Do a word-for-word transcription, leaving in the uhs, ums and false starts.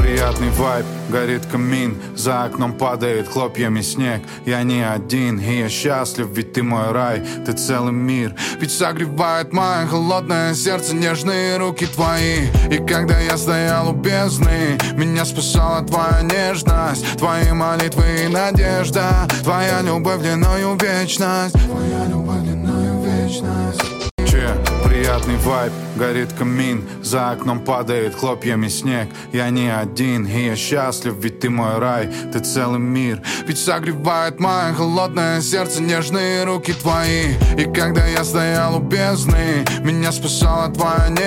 приятный вайб, горит камин, за окном падает хлопьями снег. Я не один, и я счастлив, ведь ты мой рай, ты целый мир. Ведь согревает мое холодное сердце нежные руки твои. И когда я стоял у бездны, меня спасала твоя нежность, твои молитвы и надежда, твоя любовь длиною вечность, твоя любовь длиною вечность. Че? Приятный вайб, горит камин, за окном падает хлопьями снег. Я не один, и я счастлив, ведь ты мой рай, ты целый мир. Ведь согревает мое холодное сердце нежные руки твои. И когда я стоял у бездны, меня спасала твоя нежность,